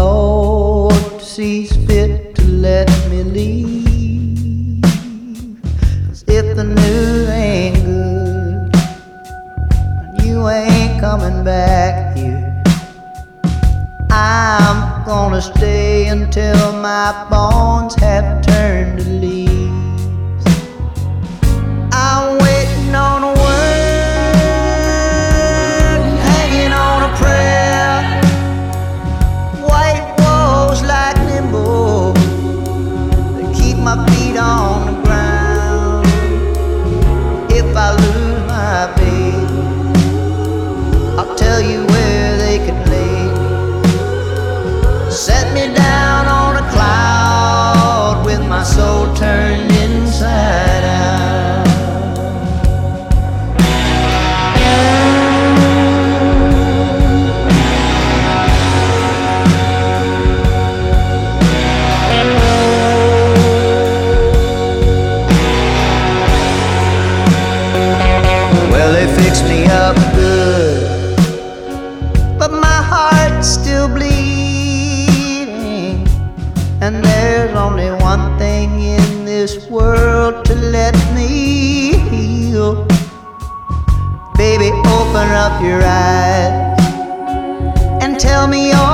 Lord sees fit to let me leave. 'Cause if the news ain't good and you ain't coming back here, I'm gonna stay until my bones have turned to leaves. I'm waiting on a word, hanging on a prayer. White walls like nimble, they keep my feet on the ground. If I lose my baby, I'll tell you where they could lay me. Set me down on a cloud with my soul turned inside out. Well, they fixed me up good, but my heart's still bleeding. And there's only one thing in this world to let me heal. Baby, open up your eyes and tell me all